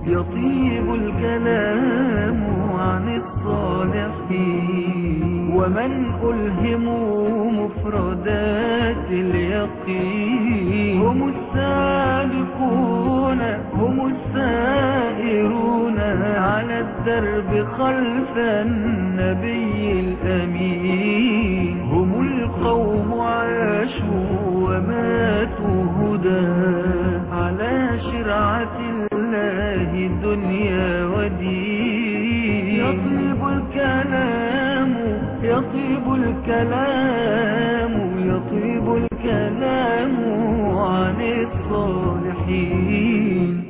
يطيب الكلام عن الصالحين، ومن ألهموا مفردات اليقين هم السابقون، هم السائرون على الدرب خلف النبي الأمين. هم القوم عاشوا وماتوا هدى على شرعة الله دنيا ودين. يطيب الكلام، يطيب الكلام، يطيب الكلام عن الصالحين.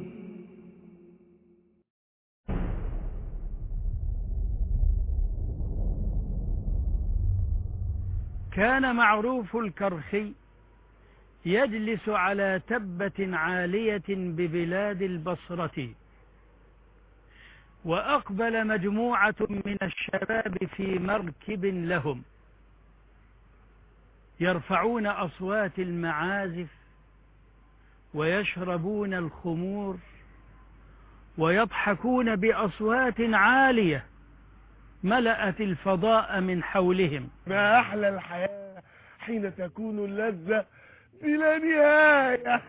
كان معروف الكرخي يجلس على تبة عالية ببلاد البصرة، وأقبل مجموعة من الشباب في مركب لهم يرفعون أصوات المعازف ويشربون الخمور ويضحكون بأصوات عالية ملأت الفضاء من حولهم. ما أحلى الحياة حين تكون اللذة بلا نهاية.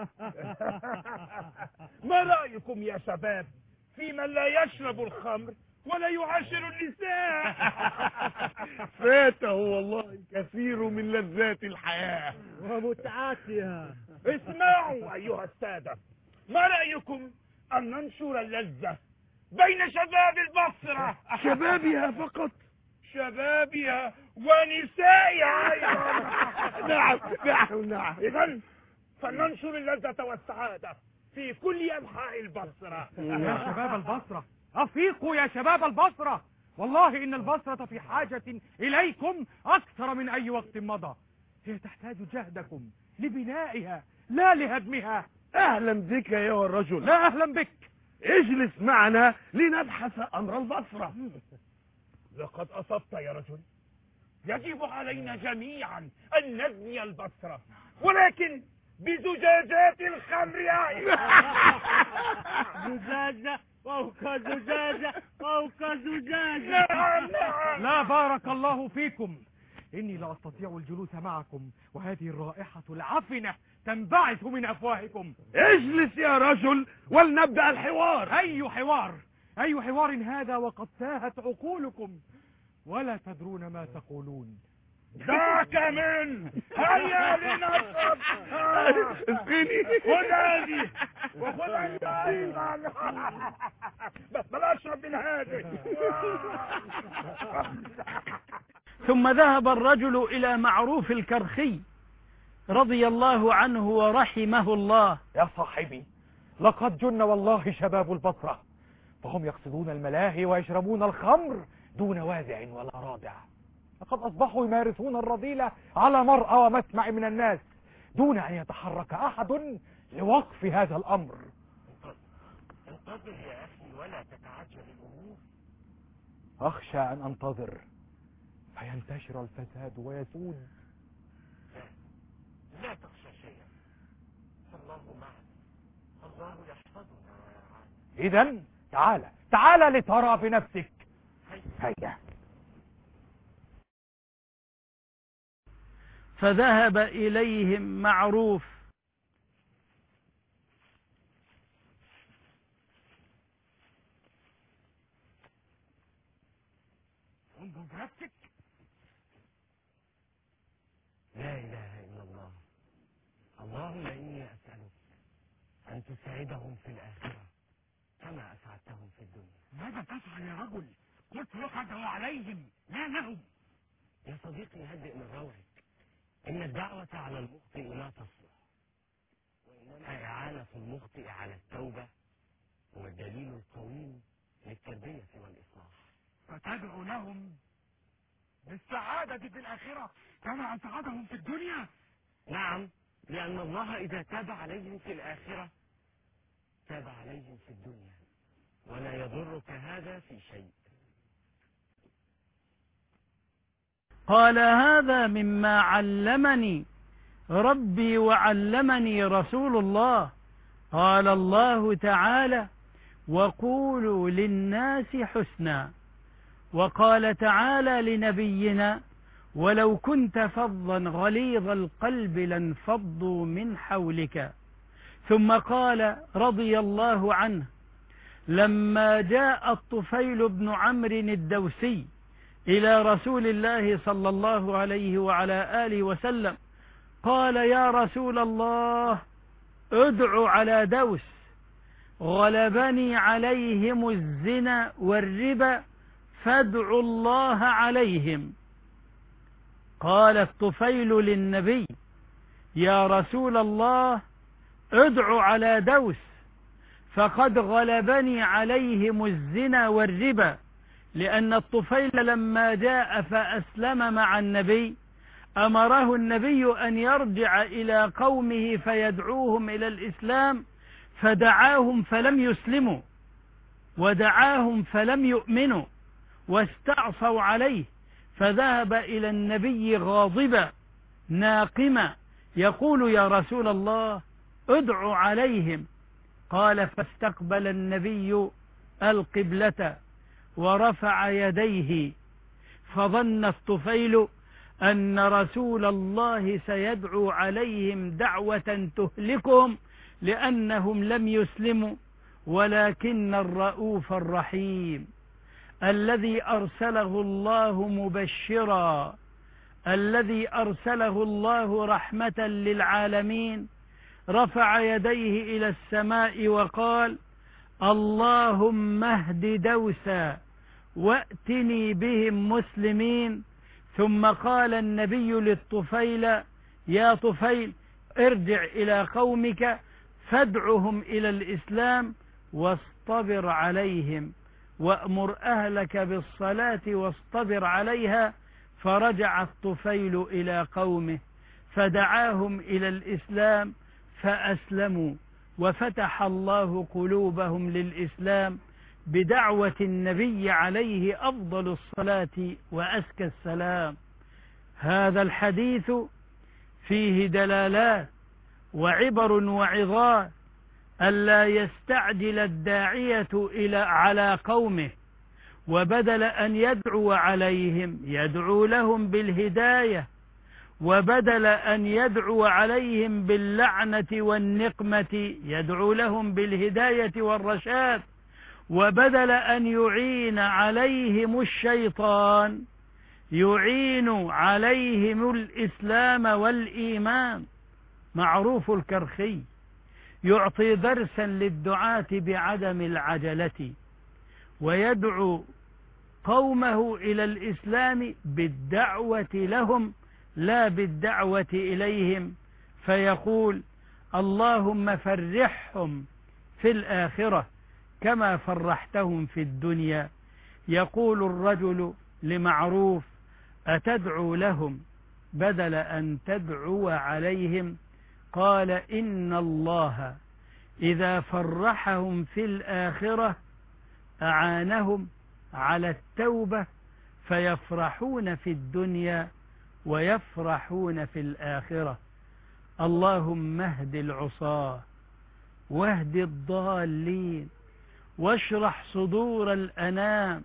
ما رأيكم يا شباب في من لا يشرب الخمر ولا يعاشر النساء؟ فاته والله كثير من لذات الحياة ومتعاتها. اسمعوا أيها السادة، ما رأيكم أن ننشر اللذة بين شباب البصرة؟ شبابها فقط؟ شبابها ونسائها أيضا. نعم نعم نعم. إذن فلننشر اللذة والسعادة في كل أنحاء البصرة. يا شباب البصرة أفيقوا يا شباب البصرة، والله إن البصرة في حاجة إليكم أكثر من أي وقت مضى. هي تحتاج جهدكم لبنائها لا لهدمها. أهلا بك يا الرجل. لا أهلا بك، اجلس معنا لنبحث أمر البصرة. لقد أصبت يا رجل، يجب علينا جميعا أن نبني البصرة، ولكن بزجاجات الخمر. زجاجة فوق زجاجة فوق زجاجة. نعم نعم. لا بارك الله فيكم، إني لا أستطيع الجلوس معكم وهذه الرائحة العفنة تنبعث من أفواهكم. اجلس يا رجل ولنبدأ الحوار. أي حوار؟ أي حوار هذا وقد تاهت عقولكم ولا تدرون ما تقولون. ذاك من هيا لنشرب. اسقيني. خذ هذه وخذ انت ايضا. بل اشرب من هذه. ثم ذهب الرجل إلى معروف الكرخي رضي الله عنه ورحمه الله. يا صاحبي، لقد جن والله شباب البصرة، فهم يقصدون الملاهي ويشربون الخمر دون وازع ولا رادع. لقد أصبحوا يمارسون الرذيلة على مرأى ومسمع من الناس دون أن يتحرك أحد لوقف هذا الأمر. انتظر يا أخي ولا تتعجل الأمور. أخشى أن أنتظر فينتشر الفساد ويسود. لا تخشى شيئا، الله معنا، الله يحفظنا. إذن تعال لترى بنفسك. هيا. فذهب إليهم معروف انظر بنفسك. لا إله إلا الله. اللهم إني أسألك أن تسعدهم في الآخرة كما أسعدتهم في الدنيا. ماذا تفعل يا رجل؟ قلت لك ادعو عليهم لا لهم. يا صديقي هدئ من روعك، إن الدعوة على المخطئ لا تصلح، وإنما إعانة المخطئ على التوبة هو الدليل القويم للتربية والإصلاح. فتدعو لهم بالسعادة في الآخرة كما أسعدهم في الدنيا. نعم، لأن الله إذا تاب عليهم في الآخرة تاب عليهم في الدنيا، ولا يضرك هذا في شيء. قال هذا مما علمني ربي وعلمني رسول الله قال الله تعالى: وقولوا للناس حسنا. وقال تعالى لنبينا: ولو كنت فظا غليظ القلب لانفضوا من حولك. ثم قال رضي الله عنه: لما جاء الطفيل بن عمرو الدوسي إلى رسول الله صلى الله عليه وعلى آله وسلم قال: يا رسول الله، ادع على دوس، غلبني عليهم الزنا والربا، فادعوا الله عليهم. قال الطفيل للنبي: يا رسول الله، ادع على دوس، فقد غلبني عليهم الزنا والربا. لأن الطفيل لما جاء فأسلم مع النبي أمره النبي أن يرجع إلى قومه فيدعوهم إلى الإسلام، فدعاهم فلم يسلموا، ودعاهم فلم يؤمنوا، واستعصوا عليه، فذهب إلى النبي غاضبا ناقما يقول: يا رسول الله، ادع عليهم. قال: فاستقبل النبي القبلة ورفع يديه، فظن الطفيل أن رسول الله سيدعو عليهم دعوة تهلكهم لأنهم لم يسلموا، ولكن الرؤوف الرحيم الذي أرسله الله مبشرا، الذي أرسله الله رحمة للعالمين، رفع يديه إلى السماء وقال: اللهم اهد دوسا وأتني بهم مسلمين. ثم قال النبي للطفيل: يا طفيل، ارجع إلى قومك فادعهم إلى الإسلام واصطبر عليهم، وأمر أهلك بالصلاة واصطبر عليها. فرجع الطفيل إلى قومه فدعاهم إلى الإسلام فأسلموا، وفتح الله قلوبهم للإسلام بدعوة النبي عليه أفضل الصلاة وأزكى السلام. هذا الحديث فيه دلالات وعبر وعظات ألا يستعجل الداعية على قومه، وبدل أن يدعو عليهم يدعو لهم بالهداية، وبدل أن يدعو عليهم باللعنة والنقمة يدعو لهم بالهداية والرشاد، وبدل أن يعين عليهم الشيطان يعين عليهم الإسلام والإيمان. معروف الكرخي يعطي درسا للدعاة بعدم العجلة، ويدعو قومه إلى الإسلام بالدعوة لهم لا بالدعوة إليهم، فيقول: اللهم فرحهم في الآخرة كما فرحتهم في الدنيا. يقول الرجل لمعروف: أتدعو لهم بدل أن تدعو عليهم؟ قال: إن الله إذا فرحهم في الآخرة أعانهم على التوبة، فيفرحون في الدنيا ويفرحون في الآخرة. اللهم اهد العصاة واهد الضالين، واشرح صدور الأنام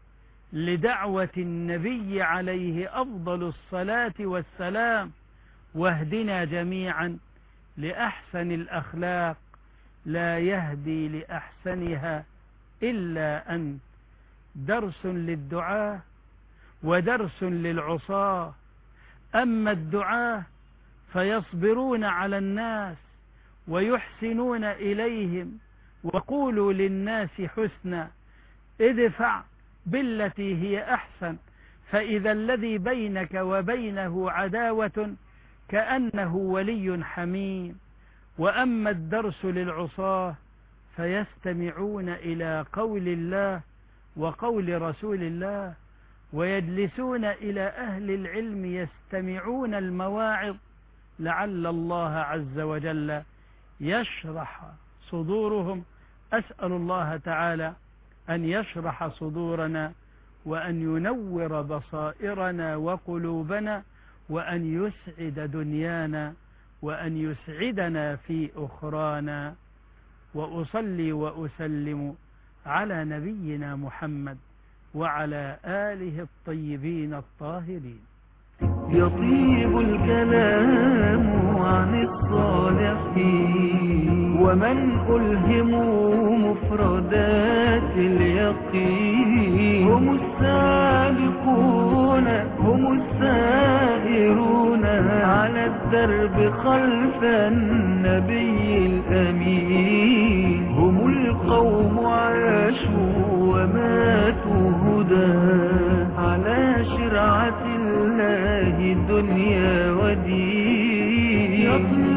لدعوة النبي عليه أفضل الصلاة والسلام، واهدنا جميعا لأحسن الأخلاق لا يهدي لأحسنها إلا أنت. درس للدعاة ودرس للعصاة. أما الدعاة فيصبرون على الناس ويحسنون إليهم، وقولوا للناس حسنا، ادفع بالتي هي أحسن، فإذا الذي بينك وبينه عداوة كأنه ولي حميم. وأما الدرس للعصاة فيستمعون إلى قول الله وقول رسول الله، ويجلسون إلى أهل العلم يستمعون المواعظ، لعل الله عز وجل يشرح صدورهم. أسأل الله تعالى أن يشرح صدورنا، وأن ينور بصائرنا وقلوبنا، وأن يسعد دنيانا، وأن يسعدنا في أخرانا. وأصلي وأسلم على نبينا محمد وعلى آله الطيبين الطاهرين. يطيب الكلام عن الصالحين ومن ألهموا مفردات اليقين هم السابقون هم السائرون على الدرب خلف النبي الأمين هم القوم عاشوا وماتوا هدى على شرعة الله دنيا ودين